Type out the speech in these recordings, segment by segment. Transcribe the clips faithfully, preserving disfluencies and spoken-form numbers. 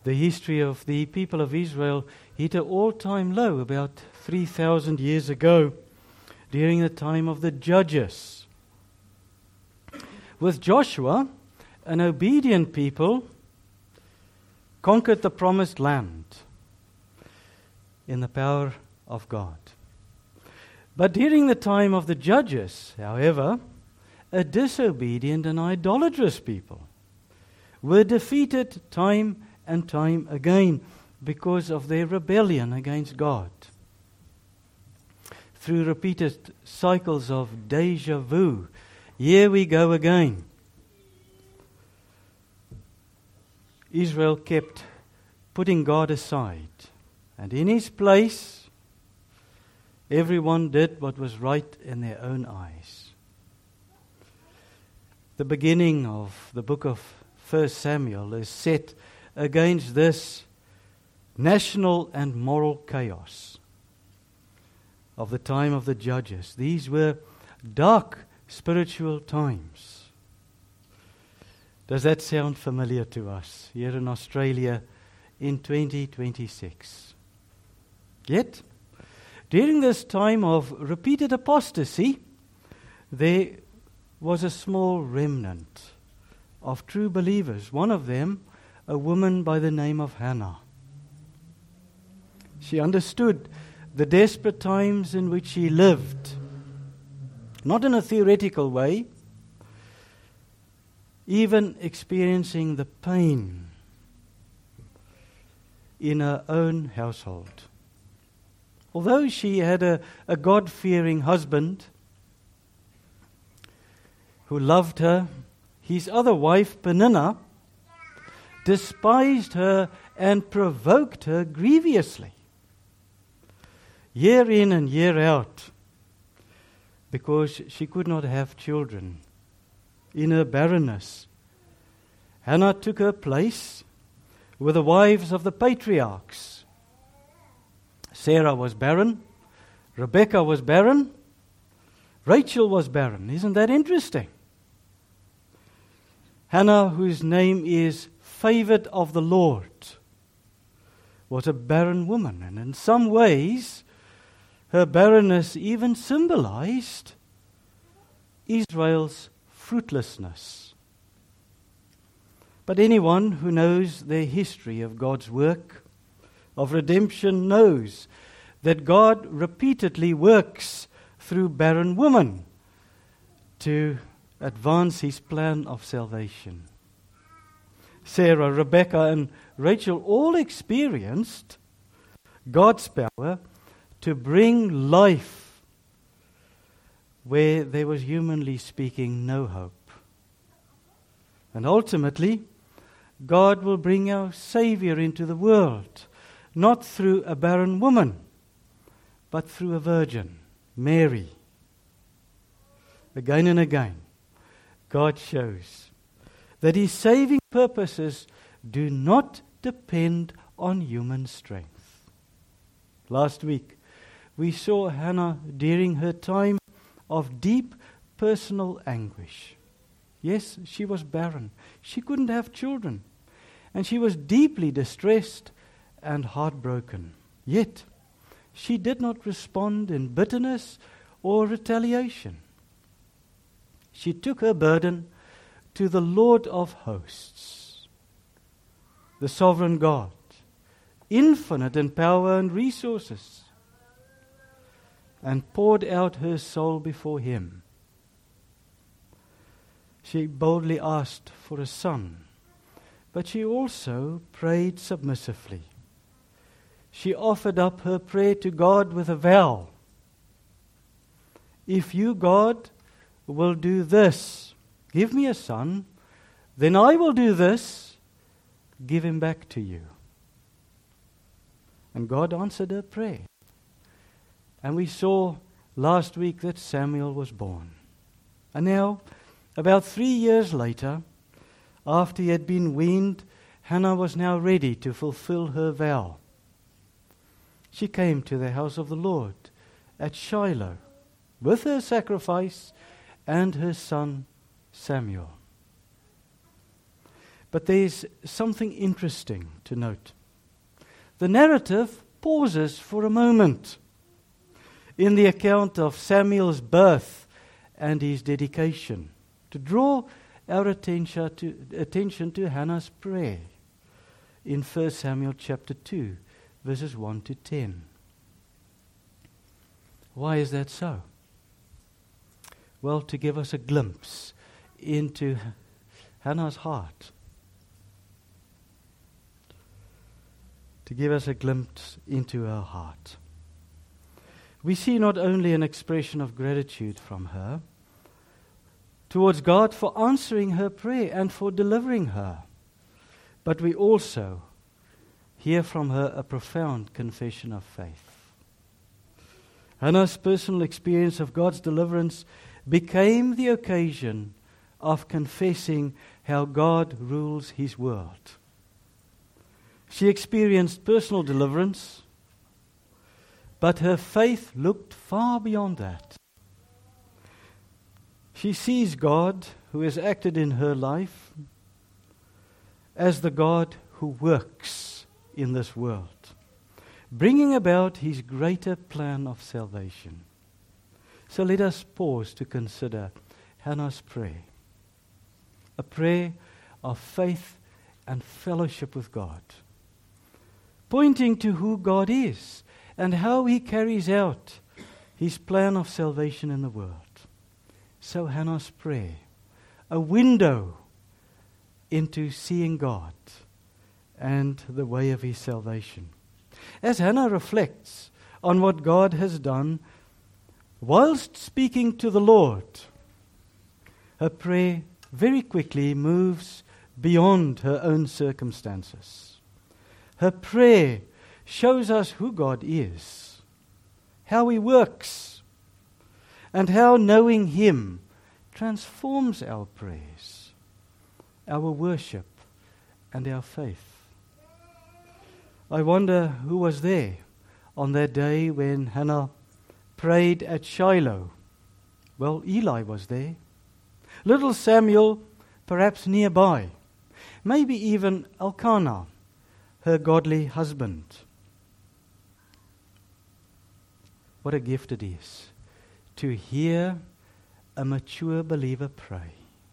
the history of the people of Israel hit an all-time low about three thousand years ago, during the time of the Judges. With Joshua, an obedient people conquered the promised land in the power of God. But during the time of the Judges, however, a disobedient and idolatrous people were defeated time and time again because of their rebellion against God. Through repeated cycles of deja vu, here we go again. Israel kept putting God aside, and in His place, everyone did what was right in their own eyes. The beginning of the book of First Samuel is set against this national and moral chaos of the time of the Judges. These were dark spiritual times. Does that sound familiar to us here in Australia in twenty twenty-six? Yet, during this time of repeated apostasy, there was a small remnant of true believers. One of them, a woman by the name of Hannah. She understood the desperate times in which she lived, not in a theoretical way, even experiencing the pain in her own household. Although she had a, a God-fearing husband who loved her, his other wife, Peninnah, despised her and provoked her grievously, year in and year out, because she could not have children. In her barrenness, Hannah took her place with the wives of the patriarchs. Sarah was barren, Rebecca was barren, Rachel was barren. Isn't that interesting? Hannah, whose name is favored of the Lord, was a barren woman, and in some ways her barrenness even symbolized Israel's fruitlessness. But anyone who knows the history of God's work of redemption knows that God repeatedly works through barren women to advance His plan of salvation. Sarah, Rebecca, and Rachel all experienced God's power to bring life where there was, humanly speaking, no hope. And ultimately, God will bring our Savior into the world, not through a barren woman, but through a virgin, Mary. Again and again, God shows that His saving purposes do not depend on human strength. Last week, we saw Hannah during her time of deep personal anguish. Yes, she was barren. She couldn't have children. And she was deeply distressed and heartbroken. Yet, she did not respond in bitterness or retaliation. She took her burden to the Lord of hosts, the sovereign God, infinite in power and resources, and poured out her soul before Him. She boldly asked for a son, but she also prayed submissively. She offered up her prayer to God with a vow. If you, God, will do this, give me a son, then I will do this, give him back to you. And God answered her prayer. And we saw last week that Samuel was born. And now, about three years later, after he had been weaned, Hannah was now ready to fulfill her vow. She came to the house of the Lord at Shiloh with her sacrifice and her son Samuel. But there's something interesting to note. The narrative pauses for a moment in the account of Samuel's birth and his dedication to draw our attention to, attention to Hannah's prayer in First Samuel chapter two, verses one to ten. Why is that so? Well, to give us a glimpse into Hannah's heart. To give us a glimpse into her heart. We see not only an expression of gratitude from her towards God for answering her prayer and for delivering her, but we also hear from her a profound confession of faith. Hannah's personal experience of God's deliverance became the occasion of confessing how God rules His world. She experienced personal deliverance, but her faith looked far beyond that. She sees God, who has acted in her life, as the God who works in this world, bringing about His greater plan of salvation. So let us pause to consider Hannah's prayer, a prayer of faith and fellowship with God, pointing to who God is and how He carries out His plan of salvation in the world. So Hannah's prayer, a window into seeing God and the way of His salvation. As Hannah reflects on what God has done, whilst speaking to the Lord, her prayer very quickly moves beyond her own circumstances. Her prayer shows us who God is, how He works, and how knowing Him transforms our prayers, our worship, and our faith. I wonder who was there on that day when Hannah prayed at Shiloh. Well, Eli was there. Little Samuel, perhaps nearby. Maybe even Elkanah, her godly husband. What a gift it is to hear a mature believer pray.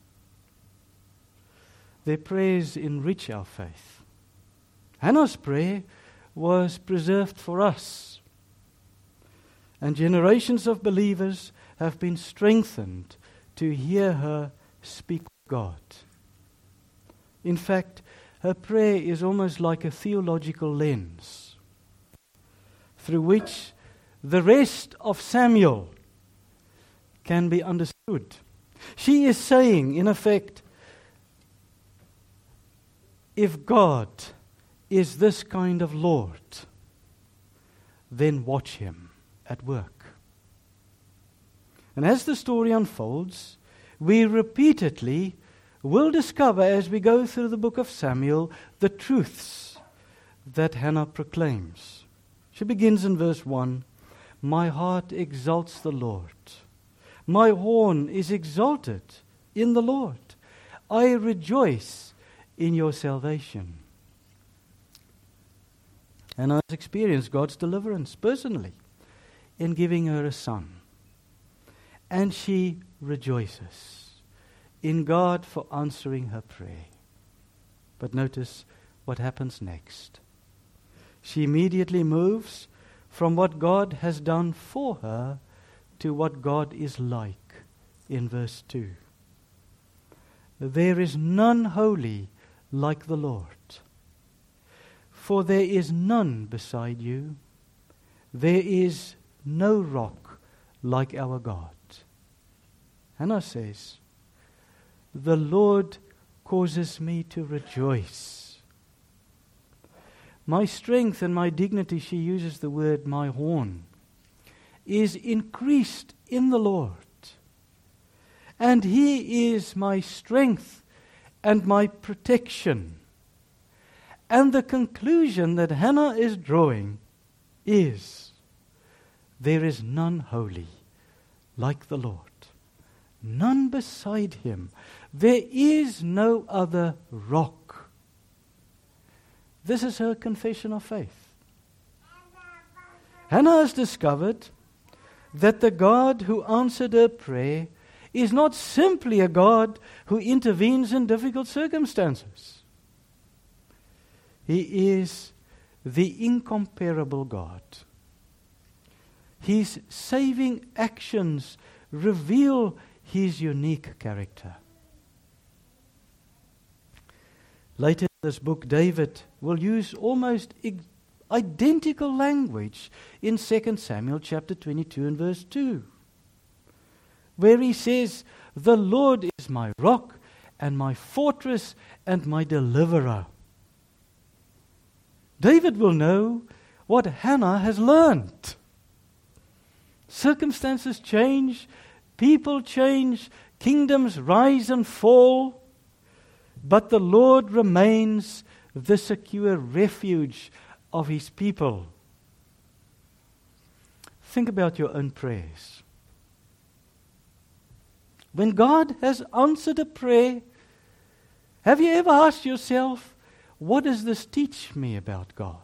Their prayers enrich our faith. Hannah's prayer was preserved for us, and generations of believers have been strengthened to hear her speak with God. In fact, her prayer is almost like a theological lens through which the rest of Samuel can be understood. She is saying, in effect, if God is this kind of Lord, then watch Him at work. And as the story unfolds, we repeatedly will discover as we go through the book of Samuel the truths that Hannah proclaims. She begins in verse one, "My heart exalts the Lord. My horn is exalted in the Lord. I rejoice in your salvation." Hannah has experienced God's deliverance personally in giving her a son. And she rejoices in God for answering her prayer. But notice what happens next. She immediately moves from what God has done for her to what God is like in verse two. "There is none holy like the Lord, for there is none beside you. There is no rock like our God." Hannah says, "The Lord causes me to rejoice. My strength and my dignity," she uses the word "my horn," "is increased in the Lord. And He is my strength and my protection." And the conclusion that Hannah is drawing is, there is none holy like the Lord. None beside Him. There is no other rock This is her confession of faith. Hannah has discovered that the God who answered her prayer is not simply a God who intervenes in difficult circumstances. He is the incomparable God. His saving actions reveal His unique character. Later in this book, David will use almost identical language in Second Samuel chapter twenty-two and verse two, where he says, "The Lord is my rock and my fortress and my deliverer." David will know what Hannah has learned. Circumstances change, people change, kingdoms rise and fall, but the Lord remains the secure refuge of His people. Think about your own prayers. When God has answered a prayer, have you ever asked yourself, what does this teach me about God?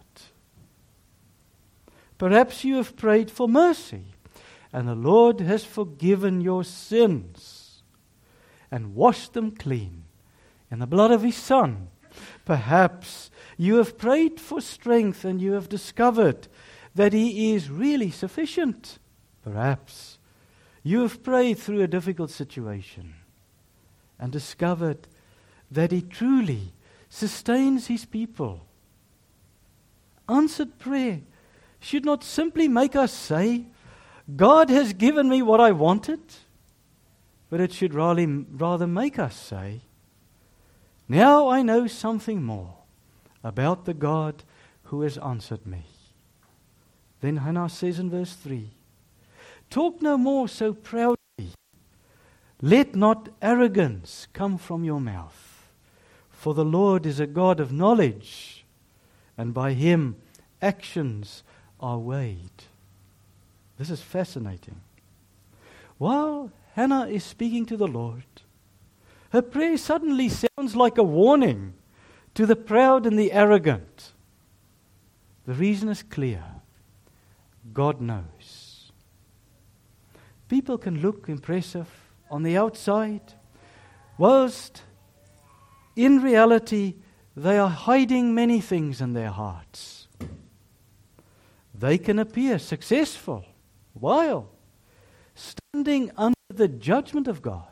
Perhaps you have prayed for mercy, and the Lord has forgiven your sins and washed them clean in the blood of His Son. Perhaps you have prayed for strength and you have discovered that He is really sufficient. Perhaps you have prayed through a difficult situation and discovered that He truly sustains His people. Answered prayer should not simply make us say, God has given me what I wanted, but it should rather, rather make us say, now I know something more about the God who has answered me. Then Hannah says in verse three, talk no more so proudly. Let not arrogance come from your mouth. For the Lord is a God of knowledge, and by Him actions are weighed. This is fascinating. While Hannah is speaking to the Lord, her prayer suddenly sounds like a warning to the proud and the arrogant. The reason is clear. God knows. People can look impressive on the outside, whilst in reality they are hiding many things in their hearts. They can appear successful while standing under the judgment of God.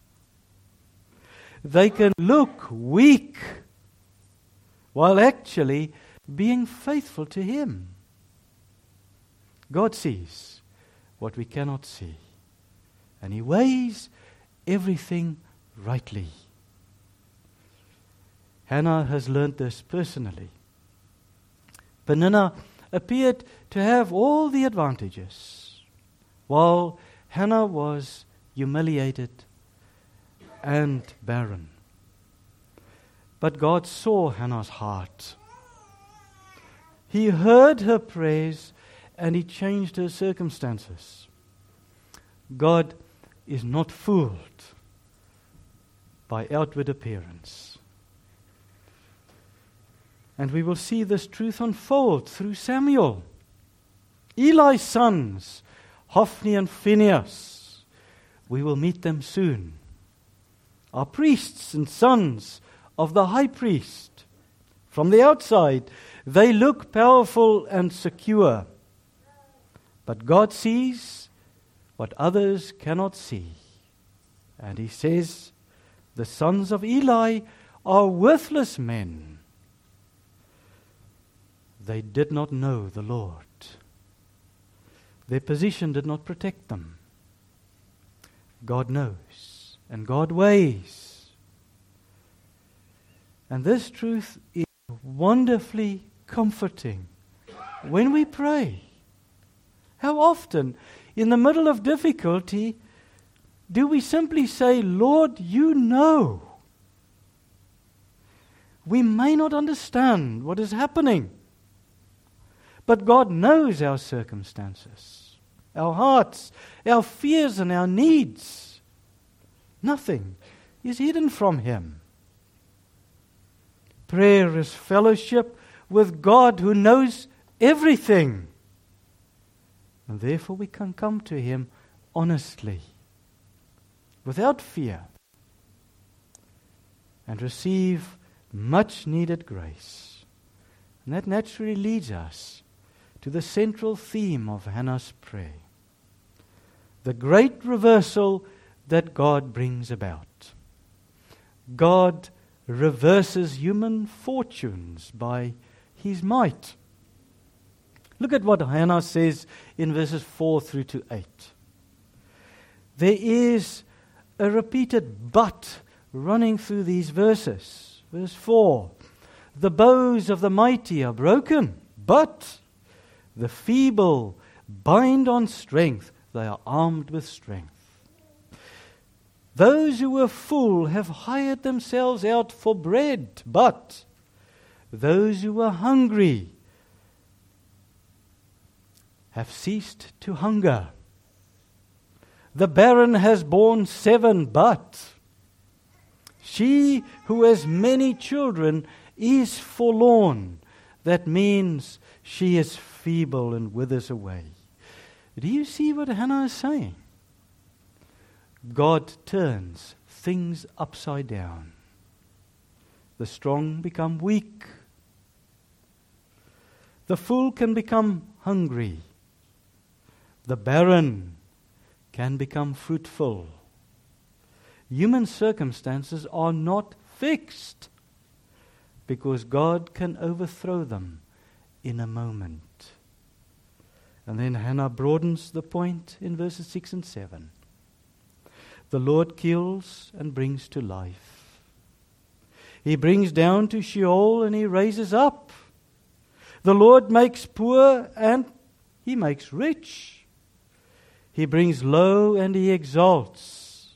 They can look weak while actually being faithful to Him. God sees what we cannot see, and He weighs everything rightly. Hannah has learned this personally. Peninnah appeared to have all the advantages, while Hannah was humiliated and barren. But God saw Hannah's heart. He heard her prayers and He changed her circumstances. God is not fooled by outward appearance. And we will see this truth unfold through Samuel. Eli's sons, Hophni and Phinehas, we will meet them soon, are priests and sons of the high priest. From the outside, they look powerful and secure. But God sees what others cannot see. And He says, the sons of Eli are worthless men. They did not know the Lord. Their position did not protect them. God knows, and God weighs. And this truth is wonderfully comforting when we pray. How often, in the middle of difficulty, do we simply say, Lord, you know. We may not understand what is happening, but God knows our circumstances, our hearts, our fears and our needs. Nothing is hidden from Him. Prayer is fellowship with God who knows everything. And therefore we can come to Him honestly, without fear, and receive much needed grace. And that naturally leads us to the central theme of Hannah's prayer. The great reversal that God brings about. God reverses human fortunes by His might. Look at what Hannah says in verses four through to eight. There is a repeated but running through these verses. Verse four, the bows of the mighty are broken, but the feeble bind on strength. They are armed with strength. Those who were full have hired themselves out for bread, but those who were hungry have ceased to hunger. The barren has borne seven, but she who has many children is forlorn. That means she is feeble and withers away. Do you see what Hannah is saying? God turns things upside down. The strong become weak. The full can become hungry. The barren can become fruitful. Human circumstances are not fixed because God can overthrow them in a moment. And then Hannah broadens the point in verses six and seven. The Lord kills and brings to life. He brings down to Sheol and He raises up. The Lord makes poor and He makes rich. He brings low and He exalts.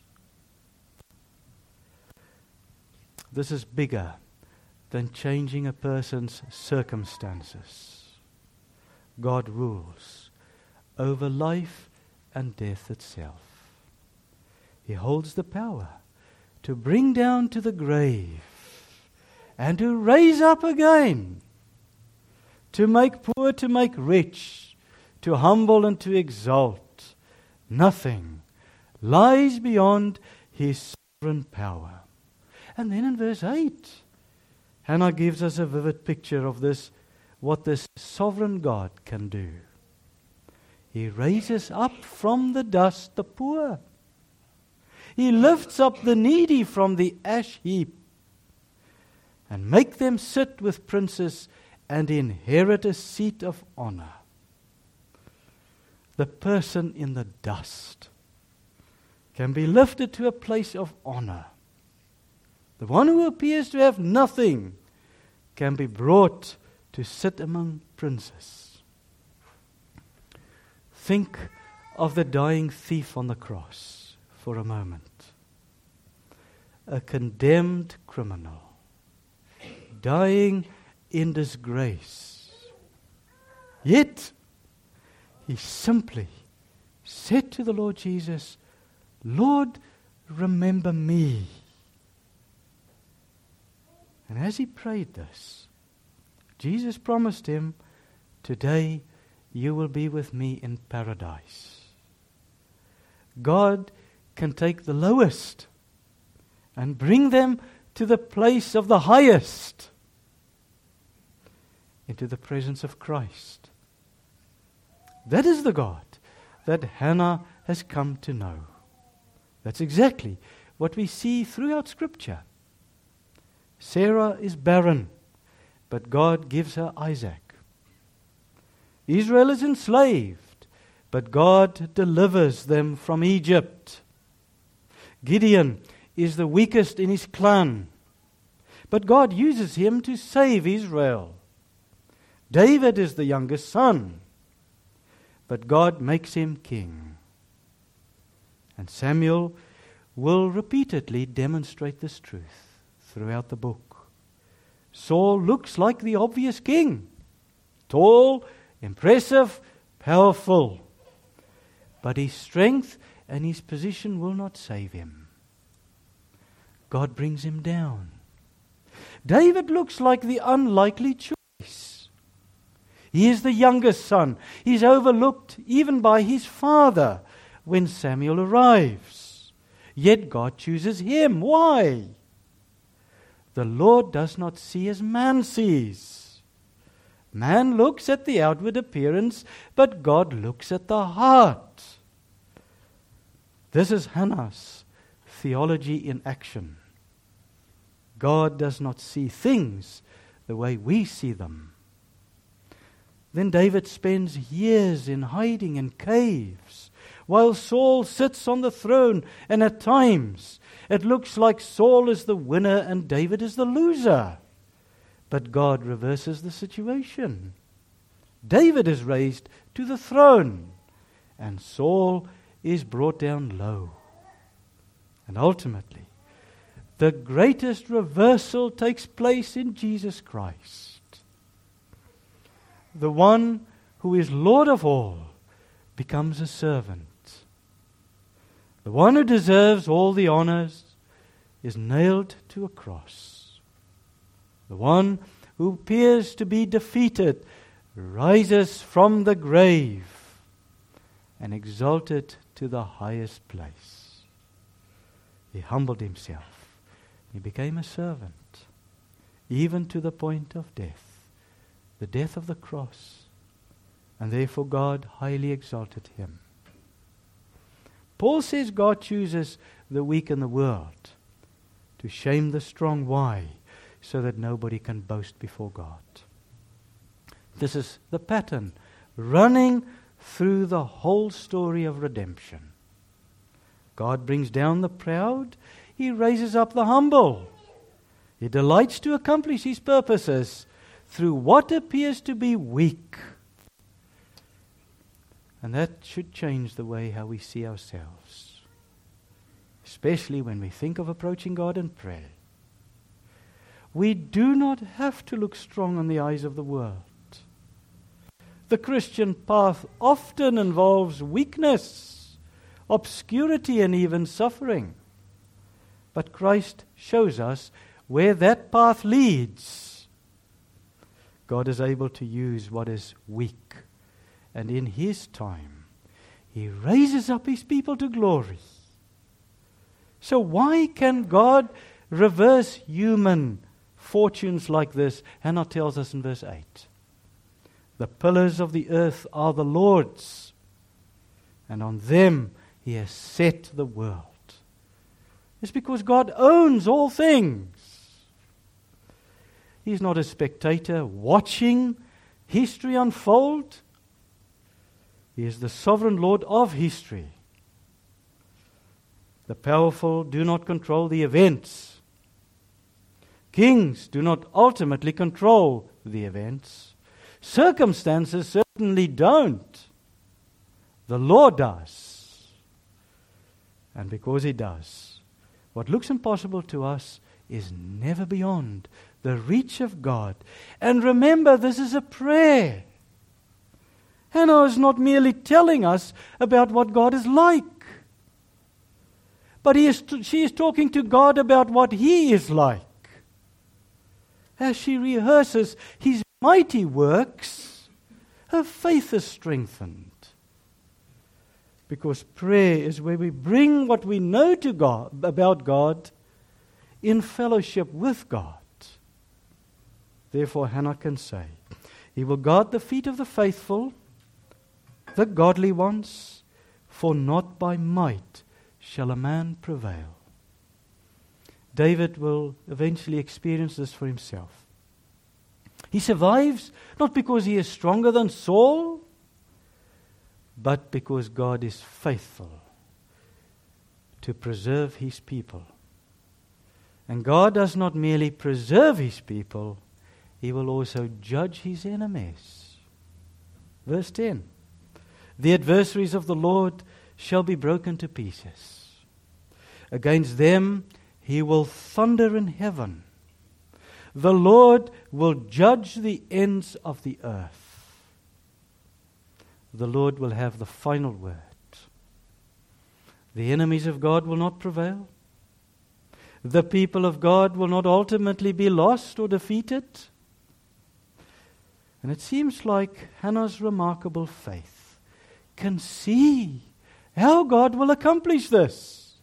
This is bigger than changing a person's circumstances. God rules over life and death itself. He holds the power to bring down to the grave and to raise up again, to make poor, to make rich, to humble and to exalt. Nothing lies beyond His sovereign power. And then in verse eight, Hannah gives us a vivid picture of this, what this sovereign God can do. He raises up from the dust the poor. He lifts up the needy from the ash heap and make them sit with princes and inherit a seat of honor. The person in the dust can be lifted to a place of honor. The one who appears to have nothing can be brought to sit among princes. Think of the dying thief on the cross for a moment. A condemned criminal, dying in disgrace. Yet, he simply said to the Lord Jesus, Lord, remember me. And as he prayed this, Jesus promised him, today you will be with me in paradise. God can take the lowest and bring them to the place of the highest, into the presence of Christ. That is the God that Hannah has come to know. That's exactly what we see throughout Scripture. Sarah is barren, but God gives her Isaac. Israel is enslaved, but God delivers them from Egypt. Gideon is the weakest in his clan, but God uses him to save Israel. David is the youngest son, but God makes him king. And Samuel will repeatedly demonstrate this truth throughout the book. Saul looks like the obvious king, tall, impressive, powerful, but his strength and his position will not save him. God brings him down. David looks like the unlikely choice. He is the youngest son. He's overlooked even by his father when Samuel arrives. Yet God chooses him. Why? The Lord does not see as man sees. Man looks at the outward appearance, but God looks at the heart. This is Hannah's theology in action. God does not see things the way we see them. Then David spends years in hiding in caves, while Saul sits on the throne, and at times it looks like Saul is the winner and David is the loser. But God reverses the situation. David is raised to the throne, and Saul is brought down low. And ultimately, the greatest reversal takes place in Jesus Christ. The one who is Lord of all becomes a servant. The one who deserves all the honors is nailed to a cross. The one who appears to be defeated rises from the grave and exalted to the highest place. He humbled himself. He became a servant, even to the point of death, the death of the cross, and therefore God highly exalted him. Paul says God chooses the weak in the world to shame the strong. Why? So that nobody can boast before God. This is the pattern running through the whole story of redemption. God brings down the proud. He raises up the humble. He delights to accomplish His purposes through what appears to be weak. And that should change the way how we see ourselves, especially when we think of approaching God in prayer. We do not have to look strong in the eyes of the world. The Christian path often involves weakness, obscurity, and even suffering. But Christ shows us where that path leads. God is able to use what is weak, and in His time, He raises up His people to glory. So why can God reverse human fortunes like this? Hannah tells us in verse eight. The pillars of the earth are the Lord's, and on them He has set the world. It's because God owns all things. He's not a spectator watching history unfold. He is the sovereign Lord of history. The powerful do not control the events. Kings do not ultimately control the events. Circumstances certainly don't. The Lord does. And because He does, what looks impossible to us is never beyond the reach of God. And remember, this is a prayer. Hannah is not merely telling us about what God is like, but he is t- she is talking to God about what He is like. As she rehearses His mighty works, her faith is strengthened. Because prayer is where we bring what we know to God about God in fellowship with God. Therefore, Hannah can say, He will guard the feet of the faithful, the godly ones, for not by might shall a man prevail. David will eventually experience this for himself. He survives not because he is stronger than Saul, but because God is faithful to preserve His people. And God does not merely preserve His people, He will also judge His enemies. Verse ten. The adversaries of the Lord shall be broken to pieces. Against them He will thunder in heaven. The Lord will judge the ends of the earth. The Lord will have the final word. The enemies of God will not prevail. The people of God will not ultimately be lost or defeated. And it seems like Hannah's remarkable faith can see how God will accomplish this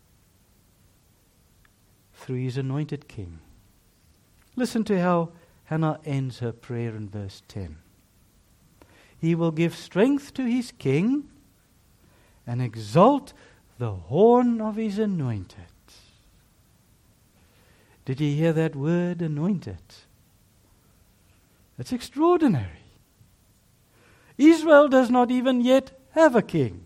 through His anointed king. Listen to how Hannah ends her prayer in verse ten. He will give strength to His king and exalt the horn of His anointed. Did you hear that word, anointed? It's extraordinary. Israel does not even yet have a king.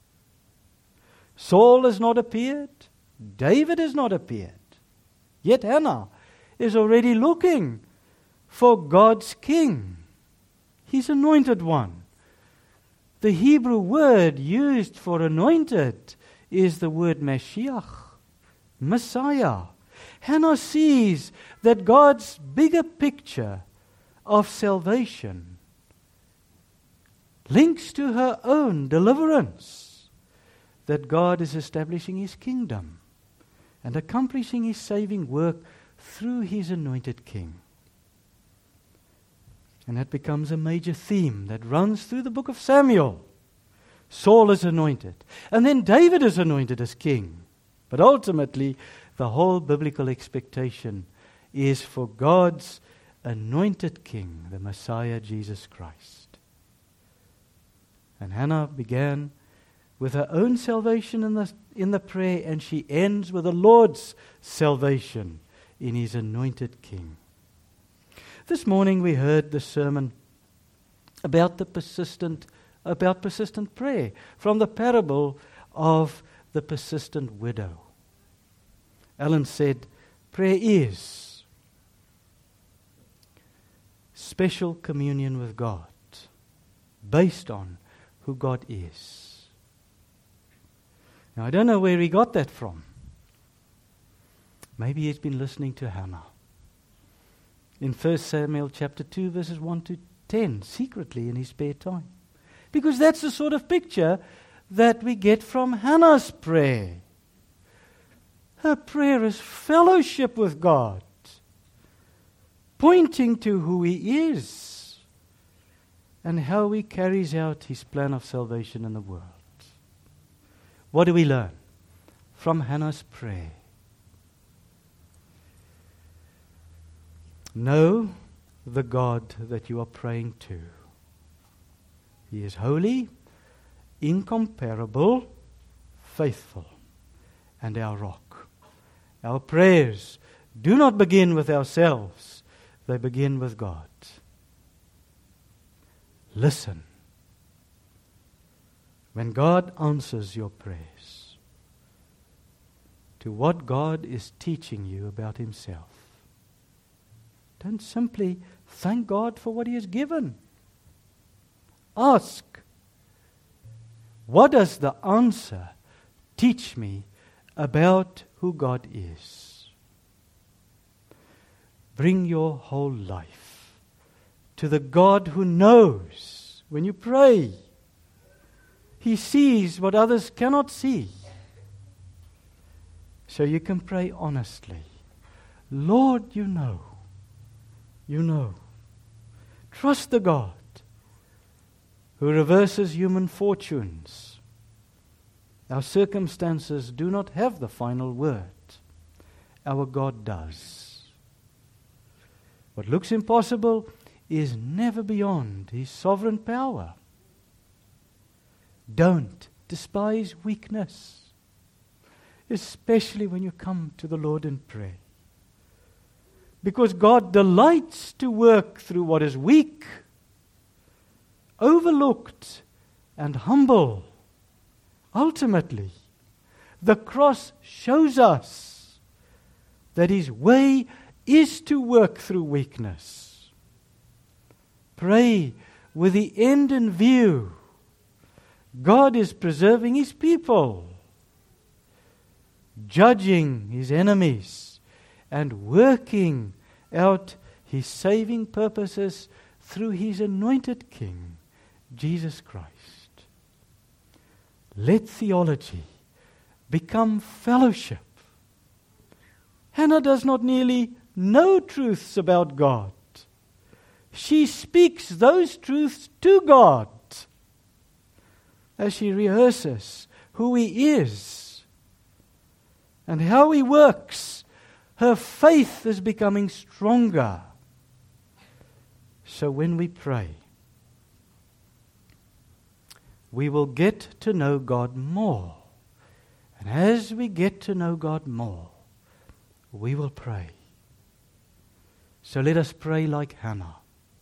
Saul has not appeared. David has not appeared. Yet Hannah is already looking for God's king, His anointed one. The Hebrew word used for anointed is the word Mashiach, Messiah. Hannah sees that God's bigger picture of salvation links to her own deliverance, that God is establishing His kingdom and accomplishing His saving work through His anointed king. And that becomes a major theme that runs through the book of Samuel. Saul is anointed, and then David is anointed as king. But ultimately, the whole biblical expectation is for God's anointed king, the Messiah, Jesus Christ. And Hannah began with her own salvation in the, in the prayer, and she ends with the Lord's salvation in His anointed king. This morning we heard the sermon about the persistent, about persistent prayer from the parable of the persistent widow. Ellen said, prayer is special communion with God based on who God is. Now, I don't know where he got that from. Maybe he's been listening to Hannah. In First Samuel chapter two, verses one to ten, secretly in his spare time. Because that's the sort of picture that we get from Hannah's prayer. Her prayer is fellowship with God, pointing to who He is and how He carries out His plan of salvation in the world. What do we learn from Hannah's prayer? Know the God that you are praying to. He is holy, incomparable, faithful, and our rock. Our prayers do not begin with ourselves, they begin with God. Listen. When God answers your prayers to what God is teaching you about Himself, don't simply thank God for what He has given. Ask, what does the answer teach me about who God is? Bring your whole life to the God who knows. When you pray, He sees what others cannot see. So you can pray honestly. Lord, you know. You know. Trust the God who reverses human fortunes. Our circumstances do not have the final word. Our God does. What looks impossible is never beyond His sovereign power. Don't despise weakness, especially when you come to the Lord in prayer. Because God delights to work through what is weak, overlooked, and humble. Ultimately, the cross shows us that His way is to work through weakness. Pray with the end in view. God is preserving His people, judging His enemies, and working out His saving purposes through His anointed King, Jesus Christ. Let theology become fellowship. Hannah does not merely know truths about God. she speaks those truths to God as she rehearses who He is and how He works. Her faith is becoming stronger. So when we pray, we will get to know God more. And as we get to know God more, we will pray. So let us pray like Hannah.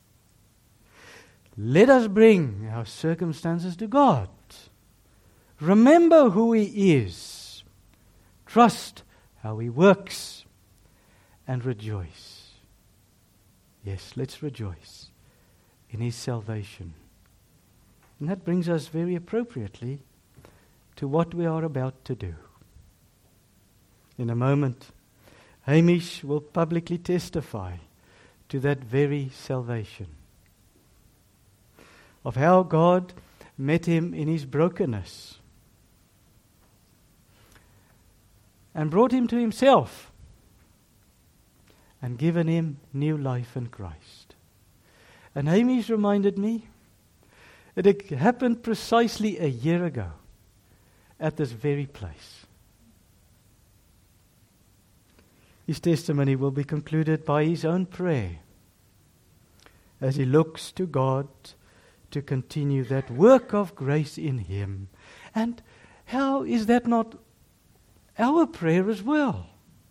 Let us bring our circumstances to God. Remember who He is. Trust how He works. And rejoice. Yes, let's rejoice in His salvation. And that brings us very appropriately to what we are about to do. In a moment, Hamish will publicly testify to that very salvation, of how God met him in his brokenness and brought him to Himself and given him new life in Christ. And Hamish reminded me that it happened precisely a year ago at this very place. His testimony will be concluded by his own prayer as he looks to God to continue that work of grace in him. And how is that not our prayer as well?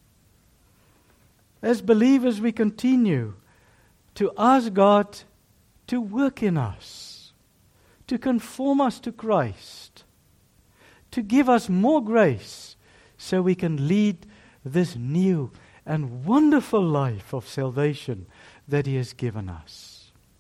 As believers, we continue to ask God to work in us, to conform us to Christ, to give us more grace so we can lead this new and wonderful life of salvation that He has given us.